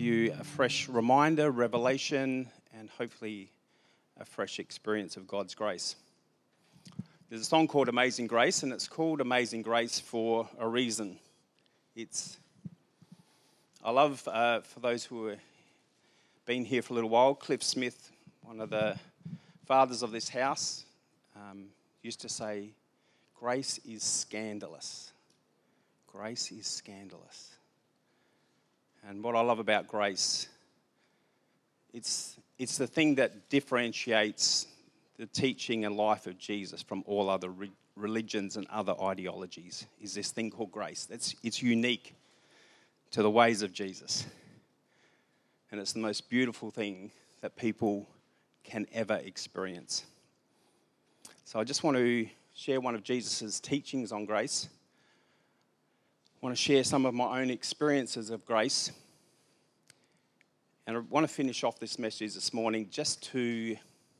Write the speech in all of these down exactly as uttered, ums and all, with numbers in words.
you a fresh reminder, revelation, and hopefully a fresh experience of God's grace. There's a song called Amazing Grace, and it's called Amazing Grace for a reason. It's, I love, uh, for those who have been here for a little while, Cliff Smith, one of the fathers of this house, um, used to say, grace is scandalous. Grace is scandalous. And what I love about grace, it's it's the thing that differentiates the teaching and life of Jesus from all other re- religions and other ideologies, is this thing called grace. It's, it's unique to the ways of Jesus. And it's the most beautiful thing that people can ever experience. So I just want to share one of Jesus' teachings on grace. I want to share some of my own experiences of grace. And I want to finish off this message this morning just to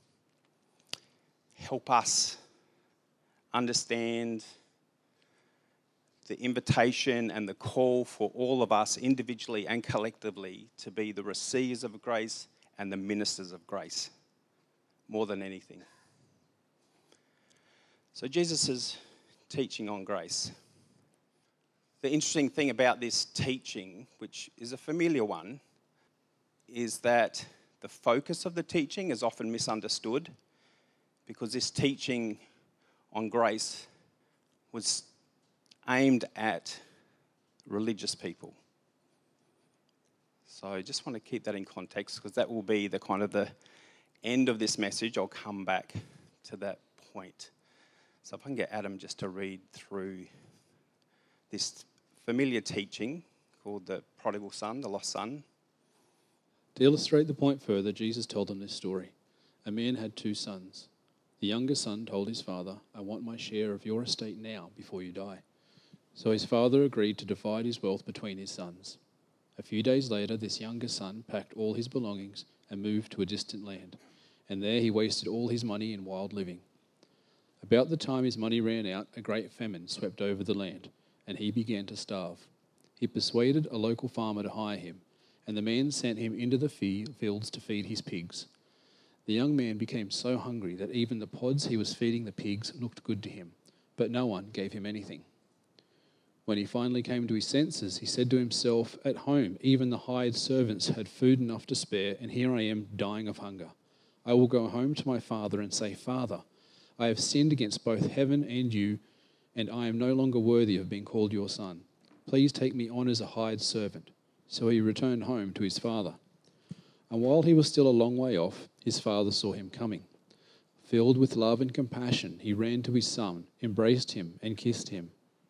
help us understand the invitation and the call for all of us individually and collectively to be the receivers of grace and the ministers of grace more than anything. So Jesus' teaching on grace. The interesting thing about this teaching, which is a familiar one, is that the focus of the teaching is often misunderstood because this teaching on grace was aimed at religious people. So I just want to keep that in context because that will be the kind of the end of this message. I'll come back to that point. So if I can get Adam just to read through this familiar teaching called the prodigal son, the lost son. To illustrate the point further, Jesus told them this story. A man had two sons. The younger son told his father, I want my share of your estate now before you die. So his father agreed to divide his wealth between his sons. A few days later, this younger son packed all his belongings and moved to a distant land, and there he wasted all his money in wild living. About the time his money ran out, a great famine swept over the land, and he began to starve. He persuaded a local farmer to hire him, and the man sent him into the fields to feed his pigs. The young man became so hungry that even the pods he was feeding the pigs looked good to him, but no one gave him anything. When he finally came to his senses, he said to himself, at home, even the hired servants had food enough to spare, and here I am dying of hunger. I will go home to my father and say, Father, I have sinned against both heaven and you, and I am no longer worthy of being called your son. Please take me on as a hired servant. So he returned home to his father. And while he was still a long way off, his father saw him coming. Filled with love and compassion, he ran to his son, embraced him, and kissed him.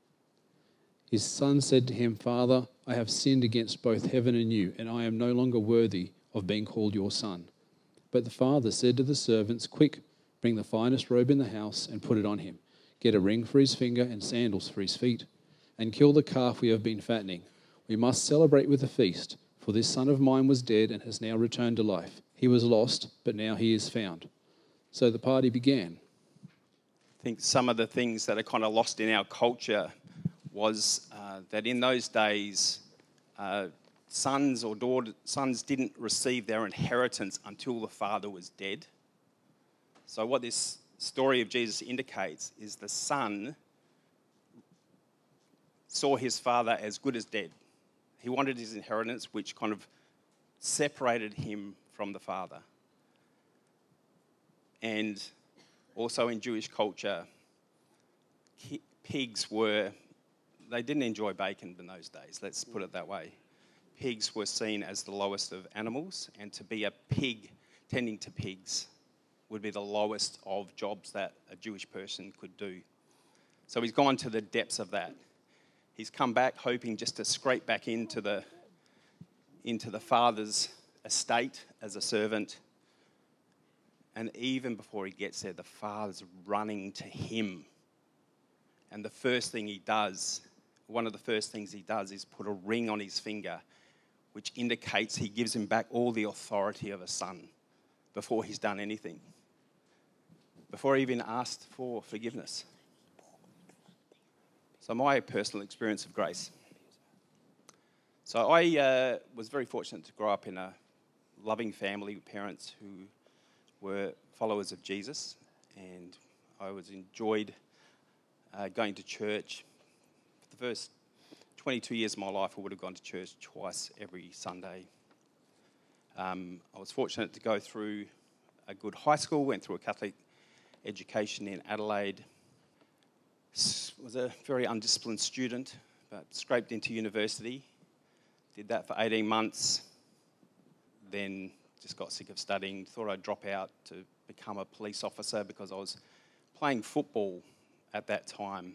His son said to him, Father, I have sinned against both heaven and you, and I am no longer worthy of being called your son. But the father said to the servants, Quick, bring the finest robe in the house and put it on him. Get a ring for his finger and sandals for his feet, and kill the calf we have been fattening. We must celebrate with a feast, for this son of mine was dead and has now returned to life. He was lost, but now he is found. So the party began. I think some of the things that are kind of lost in our culture was uh, that in those days, uh, sons or daughters, sons didn't receive their inheritance until the father was dead. So what this story of Jesus indicates is the son saw his father as good as dead. He wanted his inheritance, which kind of separated him from the father. And also in Jewish culture, pigs were, they didn't enjoy bacon in those days, let's put it that way. Pigs were seen as the lowest of animals, and to be a pig, tending to pigs, would be the lowest of jobs that a Jewish person could do. So he's gone to the depths of that. He's come back hoping just to scrape back into the into the father's estate as a servant. And even before he gets there, the father's running to him. And the first thing he does, one of the first things he does is put a ring on his finger, which indicates he gives him back all the authority of a son before he's done anything, before he even asked for forgiveness. So my personal experience of grace. So I uh, was very fortunate to grow up in a loving family with parents who were followers of Jesus, and I was enjoyed uh, going to church. For the first twenty-two years of my life, I would have gone to church twice every Sunday. Um, I was fortunate to go through a good high school, went through a Catholic education in Adelaide. Was a very undisciplined student, but scraped into university. Did that for eighteen months, then just got sick of studying, thought I'd drop out to become a police officer because I was playing football at that time,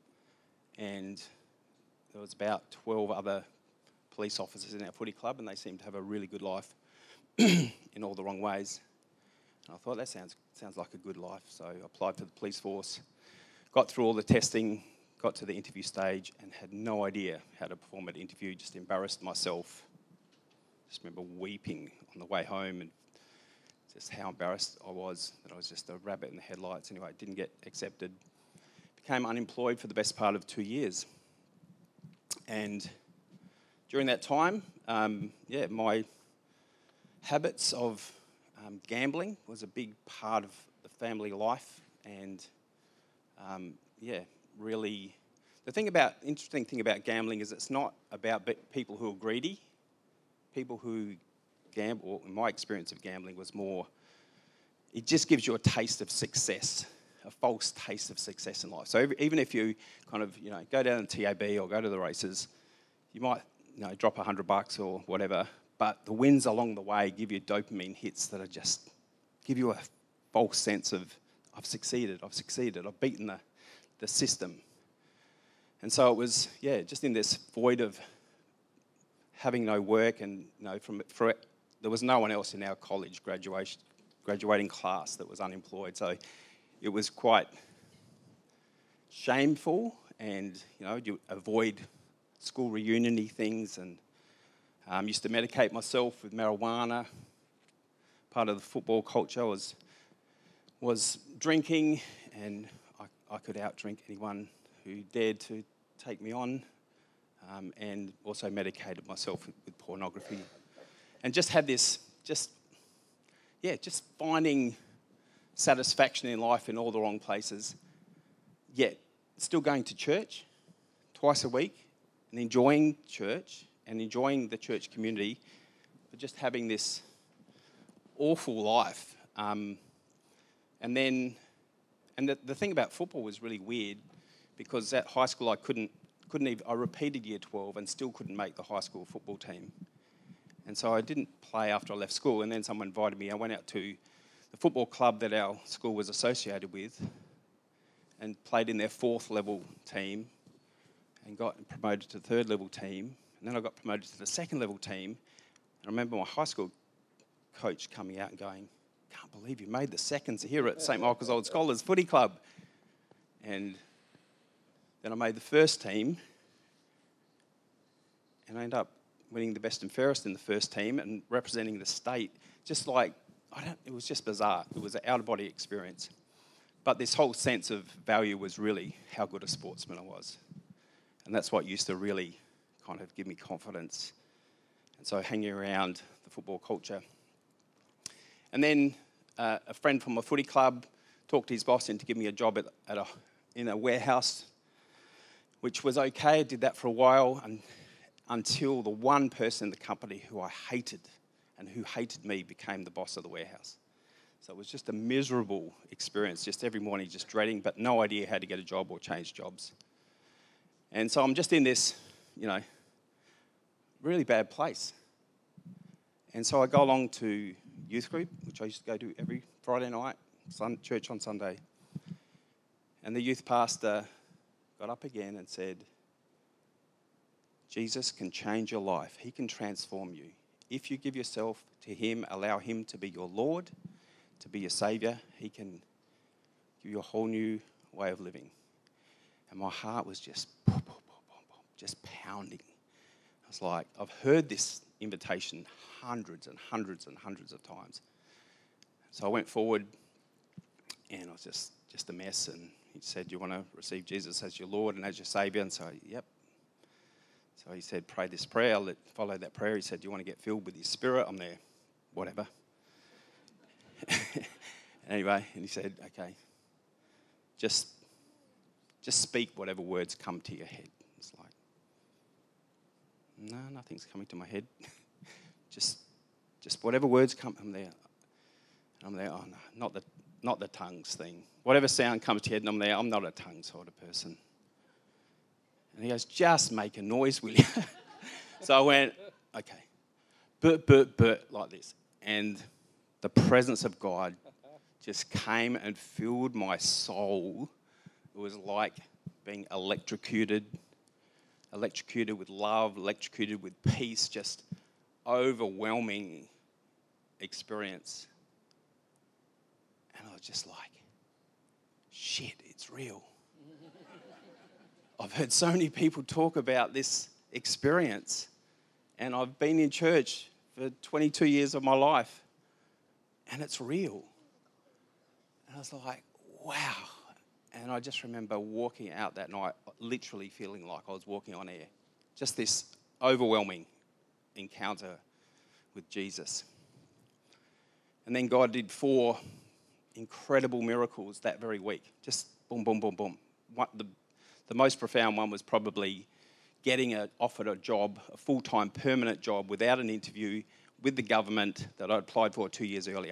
and there was about twelve other police officers in our footy club, and they seemed to have a really good life in all the wrong ways. And I thought, that sounds sounds like a good life, so I applied for the police force, got through all the testing, got to the interview stage, and had no idea how to perform an interview, just embarrassed myself. Just remember weeping on the way home and just how embarrassed I was that I was just a rabbit in the headlights. Anyway, didn't get accepted. Became unemployed for the best part of two years. And during that time, um, yeah, my habits of um, gambling was a big part of the family life, and um, yeah, really, the thing about, interesting thing about gambling is it's not about be- people who are greedy. People who gamble, in my experience of gambling, was more, it just gives you a taste of success, a false taste of success in life. So even if you kind of, you know, go down to T A B or go to the races, you might, you know, drop a hundred bucks or whatever, but the wins along the way give you dopamine hits that are just, give you a false sense of, I've succeeded, I've succeeded, I've beaten the, the system. And so it was, yeah, just in this void of having no work, and you know, from for it, there was no one else in our college graduation graduating class that was unemployed. So it was quite shameful, and you know, you avoid school reunion-y things, and um, used to medicate myself with marijuana. Part of the football culture was was drinking, and I, I could outdrink anyone who dared to take me on. Um, and also medicated myself with, with pornography, and just had this, just, yeah, just finding satisfaction in life in all the wrong places, yet still going to church twice a week and enjoying church and enjoying the church community, but just having this awful life. Um, and then, and the, the thing about football was really weird, because at high school I couldn't, Couldn't even, I repeated year twelve and still couldn't make the high school football team. And so I didn't play after I left school, and then someone invited me. I went out to the football club that our school was associated with and played in their fourth level team and got promoted to the third level team. And then I got promoted to the second level team. And I remember my high school coach coming out and going, "Can't believe you made the seconds here at Saint Michael's Old Scholars Footy Club." And then I made the first team, and I ended up winning the best and fairest in the first team and representing the state. Just like, I don't, it was just bizarre. It was an out-of-body experience. But this whole sense of value was really how good a sportsman I was. And that's what used to really kind of give me confidence. And so hanging around the football culture. And then uh, a friend from my footy club talked to his boss into giving me a job at, at a, in a warehouse, which was okay. I did that for a while, and until the one person in the company who I hated and who hated me became the boss of the warehouse. So it was just a miserable experience, just every morning just dreading, but no idea how to get a job or change jobs. And so I'm just in this, you know, really bad place. And so I go along to youth group, which I used to go to every Friday night, sun, church on Sunday. And the youth pastor got up again and said, Jesus can change your life. He can transform you. If you give yourself to him, allow him to be your Lord, to be your Saviour, he can give you a whole new way of living. And my heart was just, just pounding. I was like, I've heard this invitation hundreds and hundreds and hundreds of times. So I went forward, and I was just, just a mess, and he said, "Do you want to receive Jesus as your Lord and as your Saviour?" And so, yep. So So he said, pray this prayer. I'll follow that prayer. He said, do you want to get filled with his spirit? I'm there, whatever. Anyway, and he said, okay, just, just speak whatever words come to your head. It's like, no, nothing's coming to my head. just, just whatever words come, I'm there. I'm there, oh no, not the, not the tongues thing. Whatever sound comes to your head, and I'm there, I'm not a tongue sort of person. And he goes, just make a noise, will you? So I went, okay, but, but, but, like this. And the presence of God just came and filled my soul. It was like being electrocuted, electrocuted with love, electrocuted with peace, just overwhelming experience. And I was just like, shit, it's real. I've heard so many people talk about this experience, and I've been in church for twenty-two years of my life, and it's real. And I was like, wow. And I just remember walking out that night, literally feeling like I was walking on air. Just this overwhelming encounter with Jesus. And then God did four incredible miracles that very week. Just boom, boom, boom, boom. One, the, the most profound one was probably getting a, offered a job, a full-time permanent job without an interview with the government that I applied for two years earlier.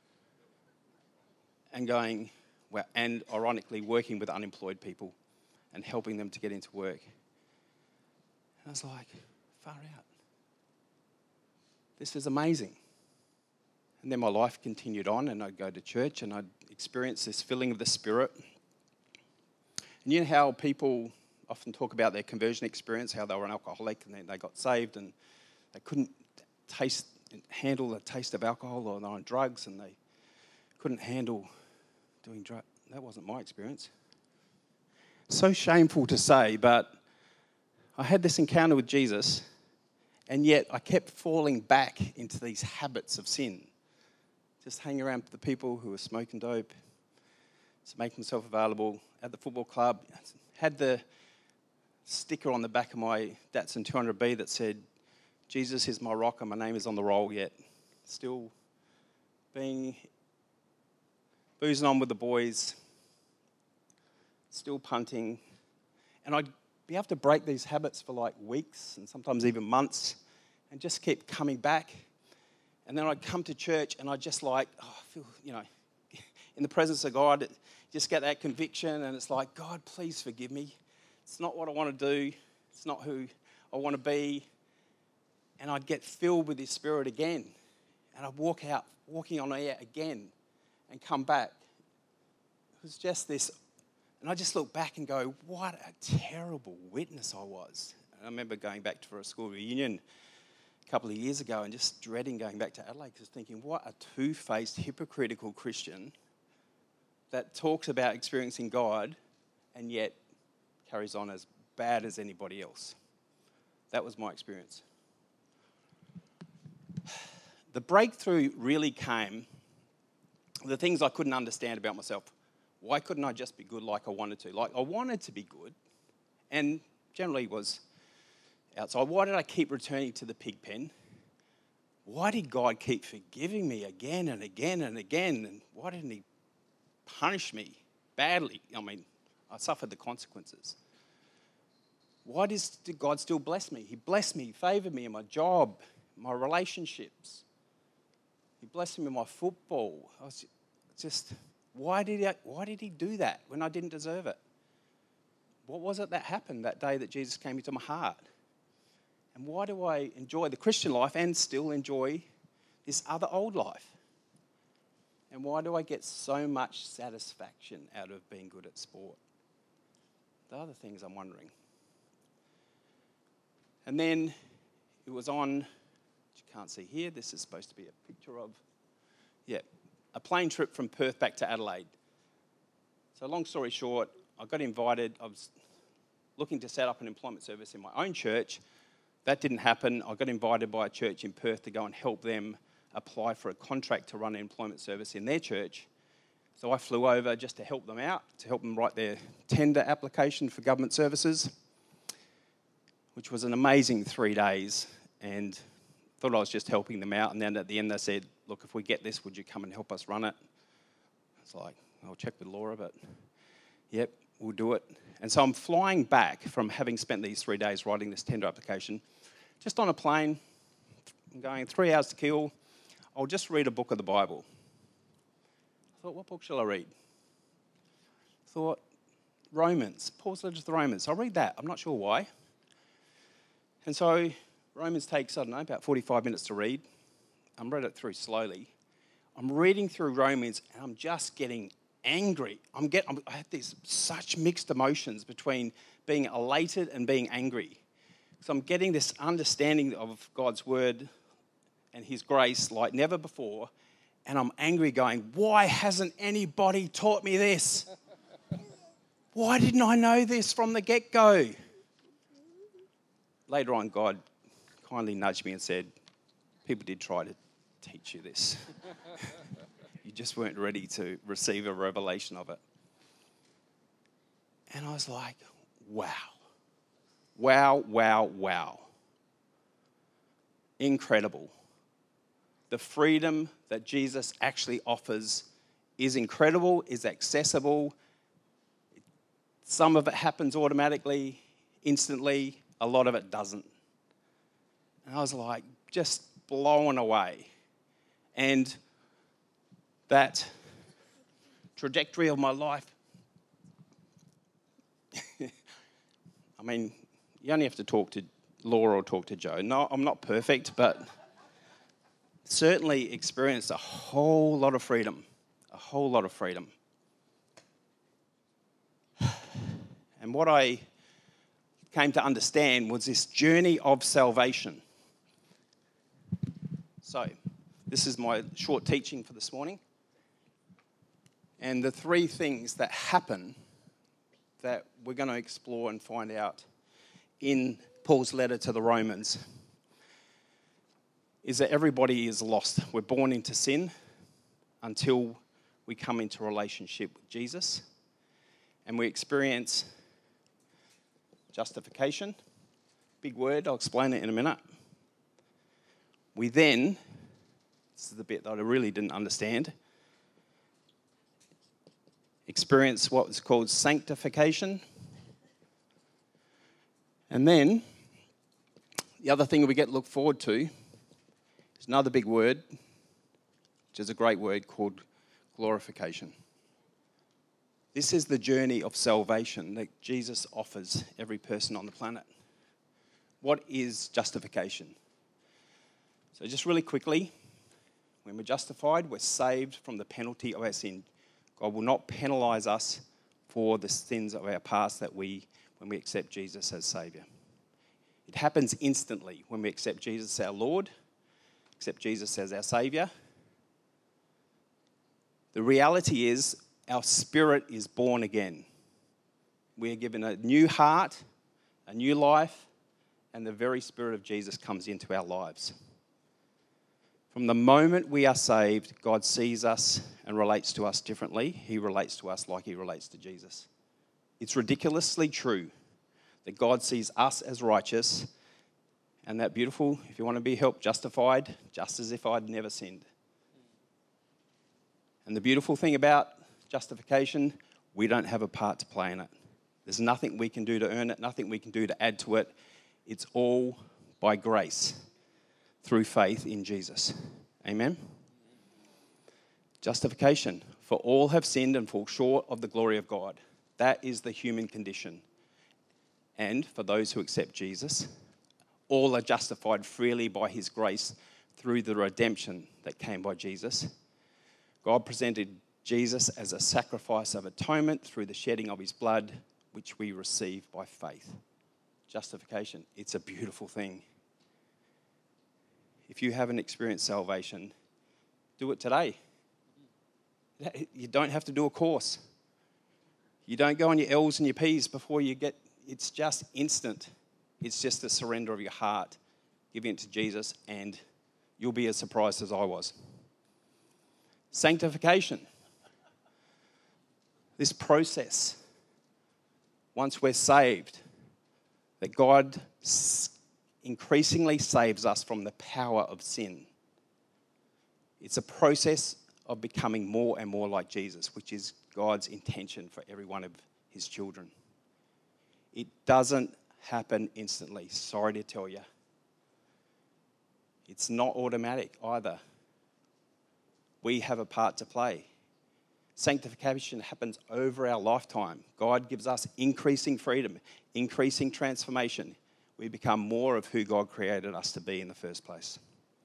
And going, well, and ironically working with unemployed people and helping them to get into work. And I was like, far out. This is amazing. And then my life continued on, and I'd go to church and I'd experience this filling of the Spirit. And you know how people often talk about their conversion experience, how they were an alcoholic and then they got saved and they couldn't taste, handle the taste of alcohol, or they're on drugs and they couldn't handle doing drugs. That wasn't my experience. So shameful to say, but I had this encounter with Jesus, and yet I kept falling back into these habits of sin. Just hanging around with the people who were smoking dope, just making myself available at the football club. Had the sticker on the back of my Datsun two hundred B that said, Jesus is my rock and my name is on the roll, yet still being, boozing on with the boys, still punting. And I'd be able to break these habits for like weeks and sometimes even months and just keep coming back. And then I'd come to church and I'd just like, oh, I feel, you know, in the presence of God, just get that conviction, and it's like, God, please forgive me. It's not what I want to do. It's not who I want to be. And I'd get filled with His Spirit again. And I'd walk out, walking on air again, and come back. It was just this, and I just look back and go, what a terrible witness I was. And I remember going back for a school reunion a couple of years ago and just dreading going back to Adelaide, because thinking, what a two-faced, hypocritical Christian that talks about experiencing God and yet carries on as bad as anybody else. That was my experience. The breakthrough really came, the things I couldn't understand about myself. Why couldn't I just be good like I wanted to? Like, I wanted to be good, and generally was outside. Why did I keep returning to the pig pen? Why did God keep forgiving me again and again and again? And why didn't He punish me badly? I mean, I suffered the consequences. Why does did God still bless me? He blessed me, He favoured me in my job, my relationships. He blessed me in my football. I was just, why did he, why did he do that when I didn't deserve it? What was it that happened that day that Jesus came into my heart? And why do I enjoy the Christian life and still enjoy this other old life? And why do I get so much satisfaction out of being good at sport? The other things I'm wondering. And then it was on, you can't see here, this is supposed to be a picture of, yeah, a plane trip from Perth back to Adelaide. So long story short, I got invited. I was looking to set up an employment service in my own church. That didn't happen. I got invited by a church in Perth to go and help them apply for a contract to run an employment service in their church. So I flew over just to help them out, to help them write their tender application for government services. which was an amazing three days. And thought I was just helping them out. And then at the end they said, look, if we get this, would you come and help us run it? It's like, I'll check with Laura, but yep, we'll do it. And so I'm flying back from having spent these three days writing this tender application, just on a plane, I'm going three hours to kill. I'll just read a book of the Bible. I thought, what book shall I read? Thought, Romans, Paul's letter to the Romans. I'll read that. I'm not sure why. And so Romans takes, I don't know, about forty-five minutes to read. I'm read it through slowly. I'm reading through Romans and I'm just getting angry. I'm get, I'm, I had these such mixed emotions between being elated and being angry. So I'm getting this understanding of God's word and his grace like never before. And I'm angry going, why hasn't anybody taught me this? Why didn't I know this from the get-go? Later on, God kindly nudged me and said, people did try to teach you this. You just weren't ready to receive a revelation of it. And I was like, wow. Wow, wow, wow. Incredible. The freedom that Jesus actually offers is incredible, is accessible. Some of it happens automatically, instantly. A lot of it doesn't. And I was like, just blown away. And that trajectory of my life, I mean, you only have to talk to Laura or talk to Joe. No, I'm not perfect, but certainly experienced a whole lot of freedom, a whole lot of freedom. And what I came to understand was this journey of salvation. So, this is my short teaching for this morning. And the three things that happen that we're going to explore and find out in Paul's letter to the Romans is that everybody is lost. We're born into sin until we come into relationship with Jesus. And we experience justification. Big word, I'll explain it in a minute. We then, this is the bit that I really didn't understand, experience what was called sanctification. And then, the other thing we get to look forward to is another big word, which is a great word called glorification. This is the journey of salvation that Jesus offers every person on the planet. What is justification? So just really quickly, when we're justified, we're saved from the penalty of our sin. God will not penalise us for the sins of our past that we, when we accept Jesus as Saviour. It happens instantly when we accept Jesus as our Lord, accept Jesus as our Saviour. The reality is our spirit is born again. We are given a new heart, a new life, and the very Spirit of Jesus comes into our lives. From the moment we are saved, God sees us and relates to us differently. He relates to us like he relates to Jesus. It's ridiculously true that God sees us as righteous and that beautiful, if you want to be helped, justified, just as if I'd never sinned. And the beautiful thing about justification, we don't have a part to play in it. There's nothing we can do to earn it, nothing we can do to add to it. It's all by grace through faith in Jesus. Amen? Justification. For all have sinned and fall short of the glory of God. That is the human condition. And for those who accept Jesus, all are justified freely by his grace through the redemption that came by Jesus. God presented Jesus as a sacrifice of atonement through the shedding of his blood, which we receive by faith. Justification. It's a beautiful thing. If you haven't experienced salvation, do it today. You don't have to do a course. You don't go on your L's and your P's before you get, it's just instant. It's just a surrender of your heart, giving it to Jesus, and you'll be as surprised as I was. Sanctification. This process, once we're saved, that God increasingly saves us from the power of sin. It's a process of becoming more and more like Jesus, which is God's intention for every one of his children. It doesn't happen instantly, sorry to tell you. It's not automatic either. We have a part to play. Sanctification happens over our lifetime. God gives us increasing freedom, increasing transformation. We become more of who God created us to be in the first place.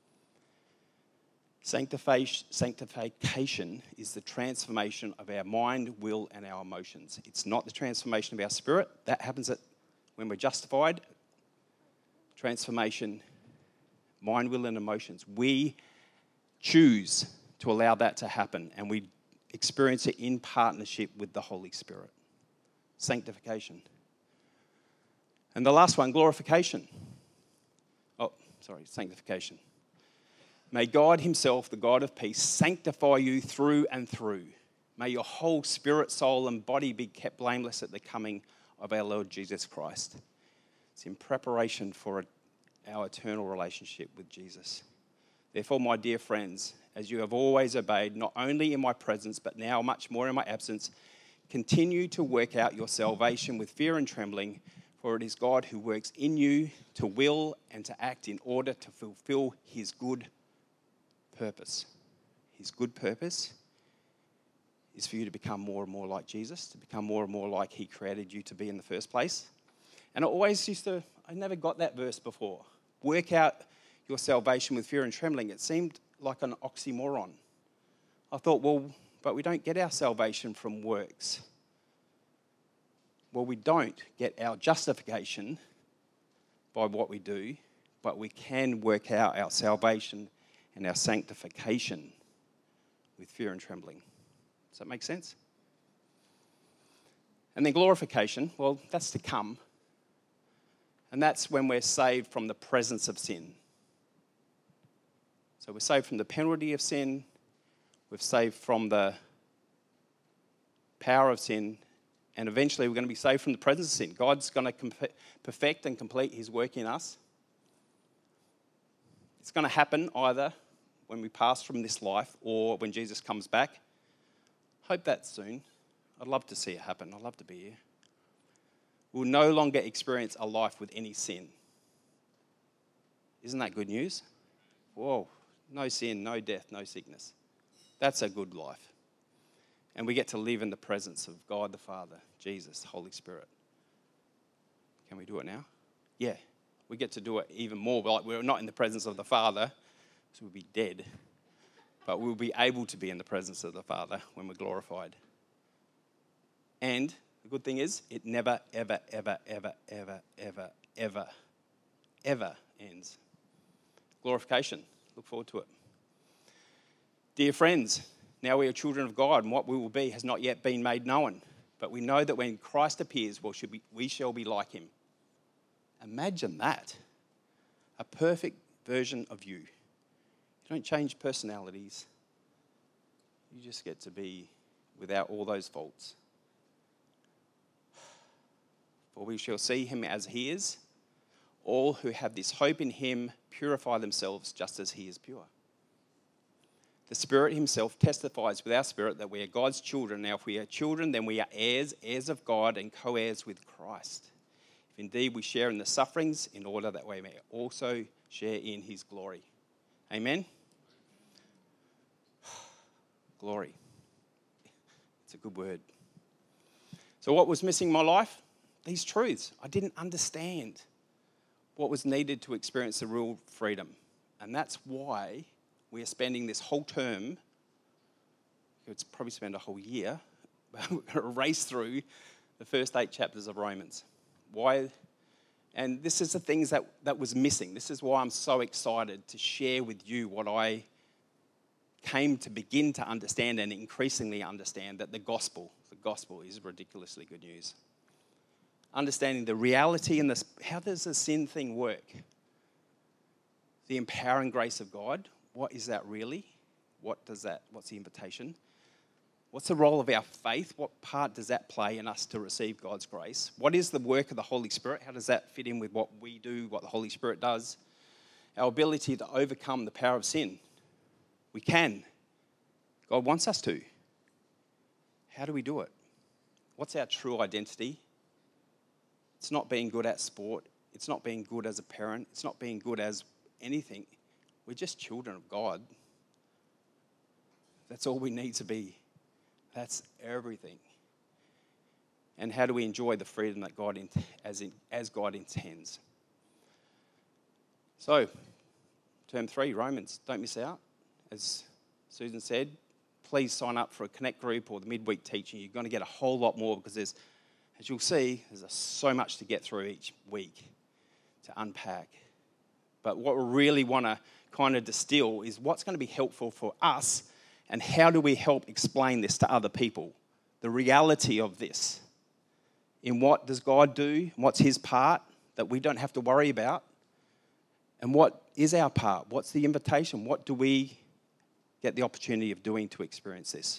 Sanctification is the transformation of our mind, will, and our emotions. It's not the transformation of our spirit. That happens at, when we're justified. Transformation, mind, will, and emotions. We choose to allow that to happen, and we experience it in partnership with the Holy Spirit. Sanctification. And the last one, glorification. Oh, sorry, sanctification. May God himself, the God of peace, sanctify you through and through. May your whole spirit, soul, and body be kept blameless at the coming of our Lord Jesus Christ. It's in preparation for our eternal relationship with Jesus. Therefore, my dear friends, as you have always obeyed, not only in my presence, but now much more in my absence, continue to work out your salvation with fear and trembling, for it is God who works in you to will and to act in order to fulfill his good purpose. His good purpose is for you to become more and more like Jesus, to become more and more like he created you to be in the first place. And I always used to, I never got that verse before. Work out your salvation with fear and trembling. It seemed like an oxymoron. I thought, well, but we don't get our salvation from works. Well, we don't get our justification by what we do, but we can work out our salvation and our sanctification with fear and trembling. Does that make sense? And then glorification, well, that's to come. And that's when we're saved from the presence of sin. So we're saved from the penalty of sin. We're saved from the power of sin. And eventually we're going to be saved from the presence of sin. God's going to perfect and complete his work in us. It's going to happen either when we pass from this life or when Jesus comes back. Hope that's soon. I'd love to see it happen. I'd love to be here. We'll no longer experience a life with any sin. Isn't that good news? Whoa, no sin, no death, no sickness. That's a good life. And we get to live in the presence of God the Father, Jesus, the Holy Spirit. Can we do it now? Yeah, we get to do it even more. Like we're not in the presence of the Father, so we'll be dead. But we'll be able to be in the presence of the Father when we're glorified. And the good thing is, it never, ever, ever, ever, ever, ever, ever, ever ends. Glorification. Look forward to it. Dear friends, now we are children of God, and what we will be has not yet been made known. But we know that when Christ appears, we shall be, we shall be like him. Imagine that. A perfect version of you. You don't change personalities. You just get to be without all those faults. For we shall see him as he is. All who have this hope in him purify themselves just as he is pure. The Spirit himself testifies with our spirit that we are God's children. Now, if we are children, then we are heirs, heirs of God, and co-heirs with Christ. If indeed we share in the sufferings, in order that we may also share in his glory. Amen? Glory. It's a good word. So what was missing in my life? These truths. I didn't understand what was needed to experience the real freedom. And that's why we are spending this whole term, it's probably spend a whole year, but we're going to race through the first eight chapters of Romans. Why? And this is the things that, that was missing. This is why I'm so excited to share with you what I came to begin to understand and increasingly understand, that the gospel, the gospel is ridiculously good news. Understanding the reality and the, how does the sin thing work? The empowering grace of God, what is that really? What does that, what's the invitation? What's the role of our faith? What part does that play in us to receive God's grace? What is the work of the Holy Spirit? How does that fit in with what we do, what the Holy Spirit does? Our ability to overcome the power of sin. We can. God wants us to. How do we do it? What's our true identity? It's not being good at sport. It's not being good as a parent. It's not being good as anything. We're just children of God. That's all we need to be. That's everything. And how do we enjoy the freedom that God, in, as, in, as God intends? So, term three, Romans, don't miss out. As Susan said, please sign up for a Connect group or the midweek teaching. You're going to get a whole lot more because there's, as you'll see, there's so much to get through each week to unpack. But what we really want to kind of distill is what's going to be helpful for us and how do we help explain this to other people? The reality of this. In what does God do? What's his part that we don't have to worry about? And what is our part? What's the invitation? What do we get the opportunity of doing to experience this?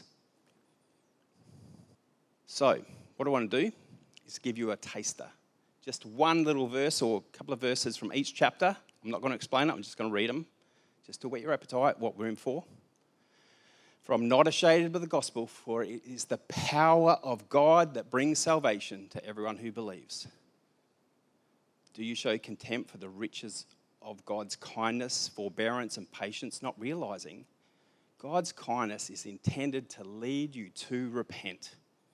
So, what I want to do is give you a taster. Just one little verse or a couple of verses from each chapter. I'm not going to explain it, I'm just going to read them. Just to whet your appetite, what we're in for. For I'm not ashamed of the gospel, for it is the power of God that brings salvation to everyone who believes. Do you show contempt for the riches of God's kindness, forbearance, and patience, not realizing God's kindness is intended to lead you to repent?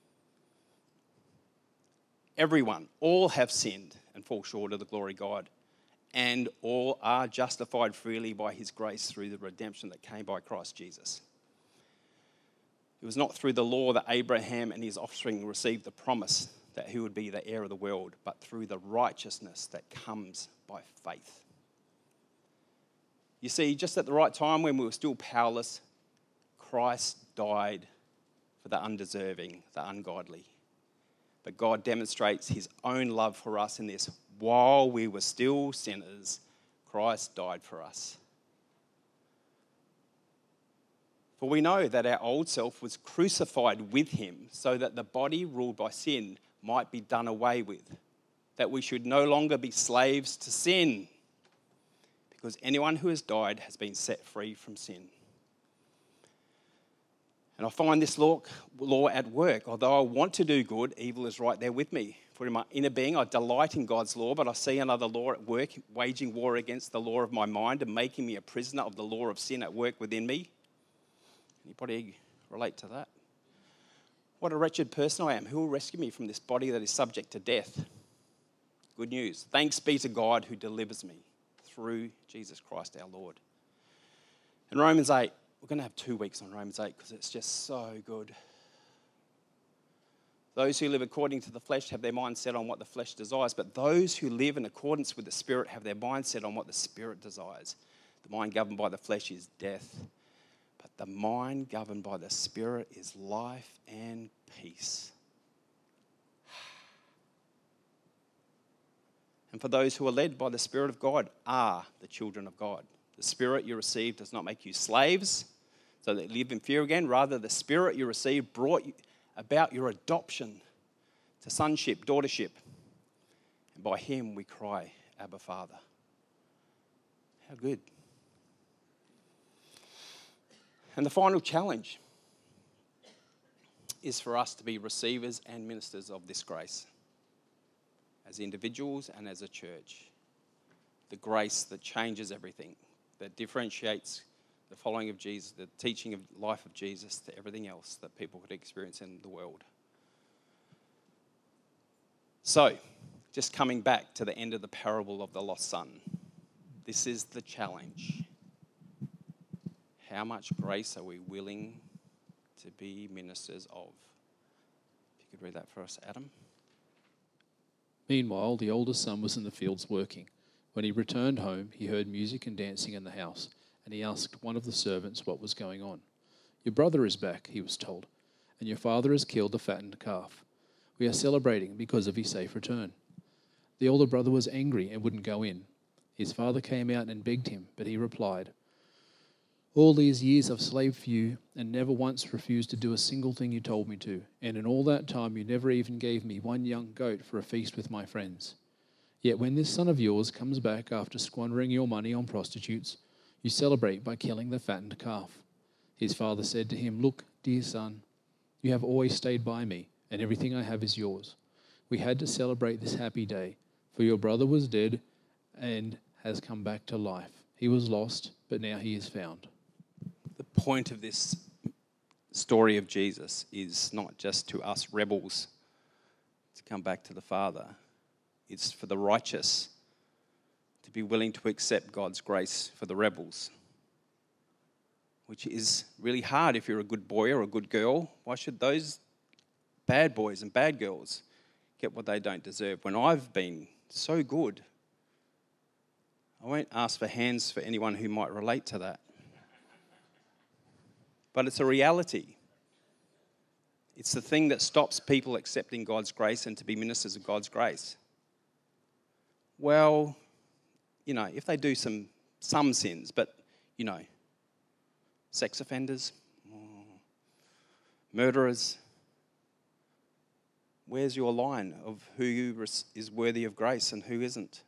Everyone, all have sinned and fall short of the glory of God, and all are justified freely by his grace through the redemption that came by Christ Jesus. It was not through the law that Abraham and his offspring received the promise that he would be the heir of the world, but through the righteousness that comes by faith. You see, just at the right time when we were still powerless, Christ died for the undeserving, the ungodly. But God demonstrates his own love for us in this. While we were still sinners, Christ died for us. For we know that our old self was crucified with him so that the body ruled by sin might be done away with, that we should no longer be slaves to sin, because anyone who has died has been set free from sin. And I find this law, law at work. Although I want to do good, evil is right there with me. For in my inner being, I delight in God's law, but I see another law at work, waging war against the law of my mind and making me a prisoner of the law of sin at work within me. Anybody relate to that? What a wretched person I am. Who will rescue me from this body that is subject to death? Good news. Thanks be to God who delivers me through Jesus Christ our Lord. In Romans eight, we're going to have two weeks on Romans eight because it's just so good. Those who live according to the flesh have their mind set on what the flesh desires, but those who live in accordance with the Spirit have their mind set on what the Spirit desires. The mind governed by the flesh is death, but the mind governed by the Spirit is life and peace. And for those who are led by the Spirit of God are the children of God. The Spirit you received does not make you slaves, so that you live in fear again. Rather, the Spirit you received brought you about your adoption to sonship, daughtership. And by him we cry, Abba, Father. How good. And the final challenge is for us to be receivers and ministers of this grace, as individuals and as a church. The grace that changes everything, that differentiates the following of Jesus, the teaching of life of Jesus to everything else that people could experience in the world. So, just coming back to the end of the parable of the lost son, this is the challenge. How much grace are we willing to be ministers of? If you could read that for us, Adam. Meanwhile, the oldest son was in the fields working. When he returned home, he heard music and dancing in the house, and he asked one of the servants what was going on. Your brother is back, he was told, and your father has killed the fattened calf. We are celebrating because of his safe return. The older brother was angry and wouldn't go in. His father came out and begged him, but he replied, All these years I've slaved for you and never once refused to do a single thing you told me to. And in all that time you never even gave me one young goat for a feast with my friends. Yet when this son of yours comes back after squandering your money on prostitutes, you celebrate by killing the fattened calf." His father said to him, "Look, dear son, you have always stayed by me, and everything I have is yours. We had to celebrate this happy day, for your brother was dead and has come back to life. He was lost, but now he is found." The point of this story of Jesus is not just to us rebels to come back to the Father. It's for the righteous to be willing to accept God's grace for the rebels, which is really hard if you're a good boy or a good girl. Why should those bad boys and bad girls get what they don't deserve when I've been so good? I won't ask for hands for anyone who might relate to that. But it's a reality. It's the thing that stops people accepting God's grace and to be ministers of God's grace. Well, you know, if they do some some sins, but, you know, sex offenders, murderers, where's your line of who is worthy of grace and who isn't?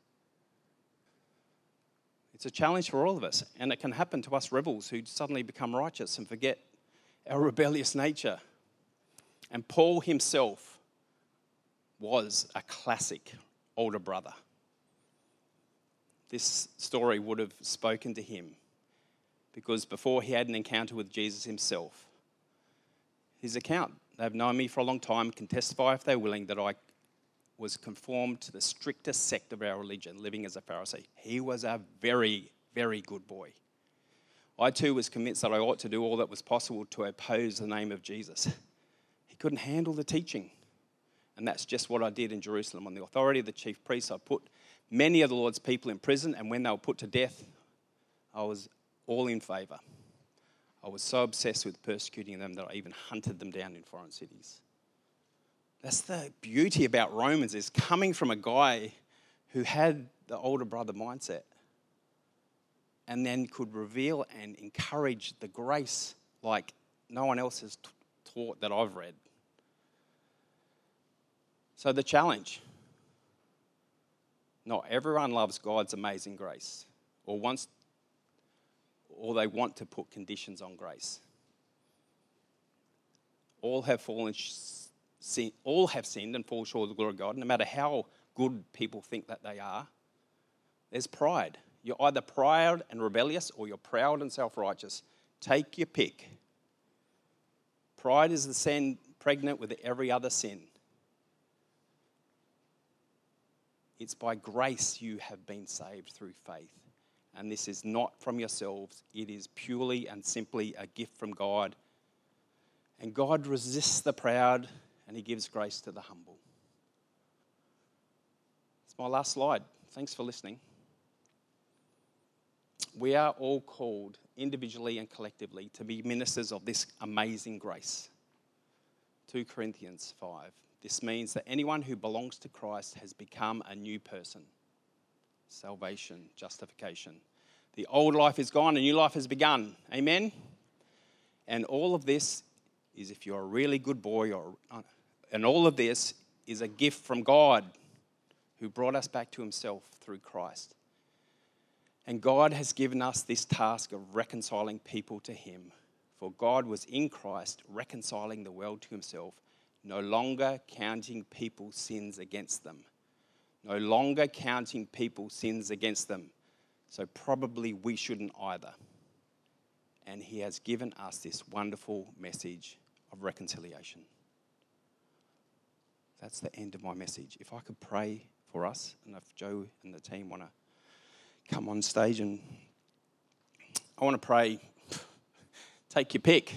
It's a challenge for all of us, and it can happen to us rebels who suddenly become righteous and forget our rebellious nature. And Paul himself was a classic older brother. This story would have spoken to him because before he had an encounter with Jesus himself, his account, they've known me for a long time, can testify if they're willing that I was conformed to the strictest sect of our religion, living as a Pharisee. He was a very, very good boy. I too was convinced that I ought to do all that was possible to oppose the name of Jesus. He couldn't handle the teaching. And that's just what I did in Jerusalem. On the authority of the chief priests, I put many of the Lord's people in prison, and when they were put to death, I was all in favour. I was so obsessed with persecuting them that I even hunted them down in foreign cities. That's the beauty about Romans, is coming from a guy who had the older brother mindset and then could reveal and encourage the grace like no one else has t- taught that I've read. So the challenge: not everyone loves God's amazing grace or wants, or they want to put conditions on grace. All have fallen, sin, all have sinned and fall short of the glory of God. No matter how good people think that they are, there's pride. You're either proud and rebellious or you're proud and self-righteous. Take your pick. Pride is the sin pregnant with every other sin. It's by grace you have been saved through faith. And this is not from yourselves. It is purely and simply a gift from God. And God resists the proud and he gives grace to the humble. It's my last slide. Thanks for listening. We are all called individually and collectively to be ministers of this amazing grace. Second Corinthians five. This means that anyone who belongs to Christ has become a new person. Salvation, justification. The old life is gone, a new life has begun. Amen? And all of this is if you're a really good boy, or, and all of this is a gift from God who brought us back to himself through Christ. And God has given us this task of reconciling people to him. For God was in Christ reconciling the world to himself, no longer counting people's sins against them. No longer counting people's sins against them. So probably we shouldn't either. And he has given us this wonderful message of reconciliation. That's the end of my message. If I could pray for us, and if Joe and the team want to come on stage, and I want to pray. Take your pick.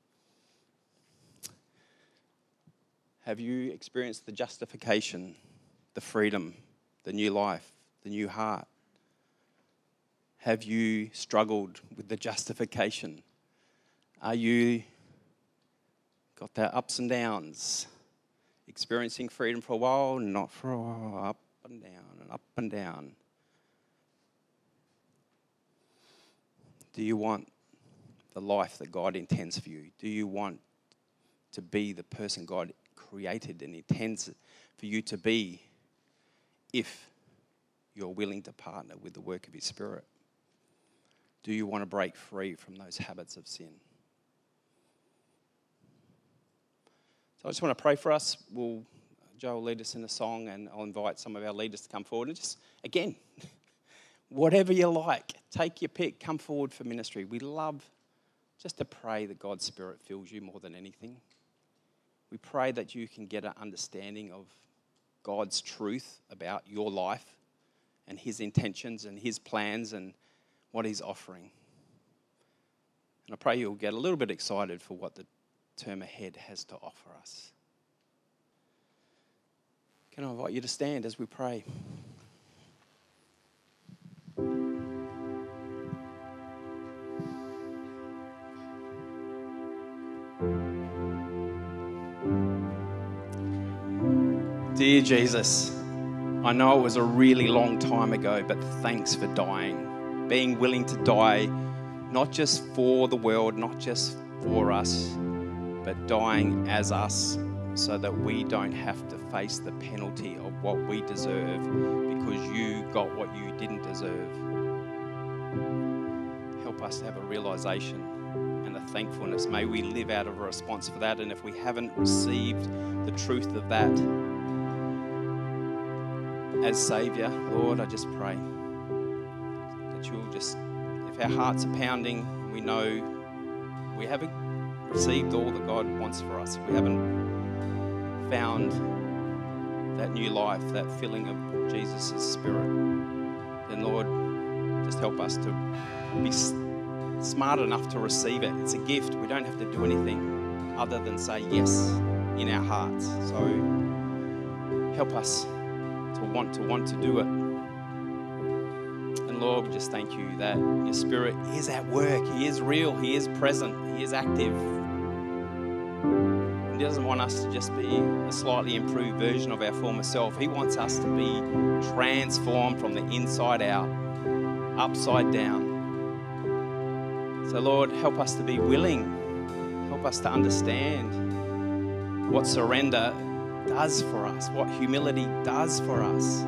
Have you experienced the justification, the freedom, the new life, the new heart? Have you struggled with the justification? Are you got their ups and downs? Experiencing freedom for a while, not for a while, up and down and up and down. Do you want the life that God intends for you? Do you want to be the person God created and intends for you to be if you're willing to partner with the work of His Spirit? Do you want to break free from those habits of sin? So I just want to pray for us. We'll, Joe will lead us in a song, and I'll invite some of our leaders to come forward. And just, again, whatever you like, take your pick, come forward for ministry. We love just to pray that God's Spirit fills you more than anything. We pray that you can get an understanding of God's truth about your life and His intentions and His plans and what He's offering. And I pray you'll get a little bit excited for what the term ahead has to offer us. Can I invite you to stand as we pray? Dear Jesus, I know it was a really long time ago, but thanks for dying, being willing to die, not just for the world, not just for us, but dying as us so that we don't have to face the penalty of what we deserve because you got what you didn't deserve. Help us to have a realization and a thankfulness. May we live out of a response for that, and if we haven't received the truth of that as Saviour, Lord, I just pray that you'll just, if our hearts are pounding, we know we haven't received all that God wants for us, we haven't found that new life, that filling of Jesus' Spirit, then Lord, just help us to be smart enough to receive it. It's a gift. We don't have to do anything other than say yes in our hearts. So help us to want to want to do it. And Lord, we just thank you that your Spirit is at work. He is real. He is present. He is active. He doesn't want us to just be a slightly improved version of our former self. He wants us to be transformed from the inside out, upside down. So Lord, help us to be willing. Help us to understand what surrender does for us, what humility does for us.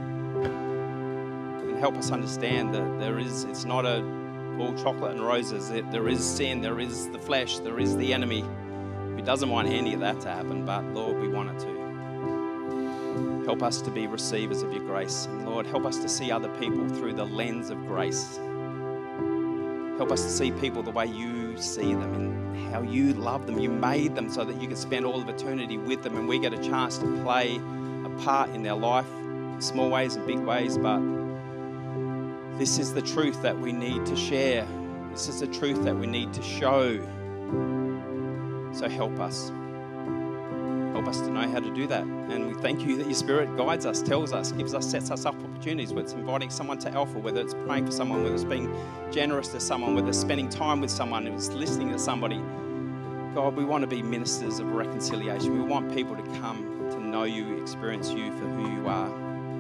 And help us understand that there is, it's not a all chocolate and roses. It, there is sin, there is the flesh, there is the enemy. He doesn't want any of that to happen, but Lord, we want it to. Help us to be receivers of your grace. And Lord, help us to see other people through the lens of grace. Help us to see people the way you see them and how you love them. You made them so that you can spend all of eternity with them, and we get a chance to play a part in their life, small ways and big ways, but this is the truth that we need to share. This is the truth that we need to show. So help us. Help us to know how to do that. And we thank you that your Spirit guides us, tells us, gives us, sets us up opportunities, whether it's inviting someone to Alpha, whether it's praying for someone, whether it's being generous to someone, whether it's spending time with someone, whether it's listening to somebody. God, we want to be ministers of reconciliation. We want people to come to know you, experience you for who you are.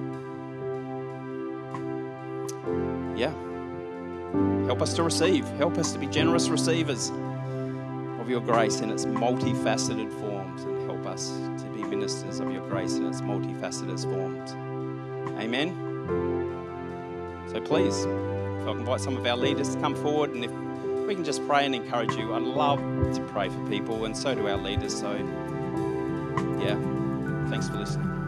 Yeah. Help us to receive. Help us to be generous receivers of your grace in its multifaceted forms, and help us to be ministers of your grace in its multifaceted forms. Amen. So please, if I can invite some of our leaders to come forward, and if we can just pray and encourage you. I'd love to pray for people, and so do our leaders. So yeah, thanks for listening.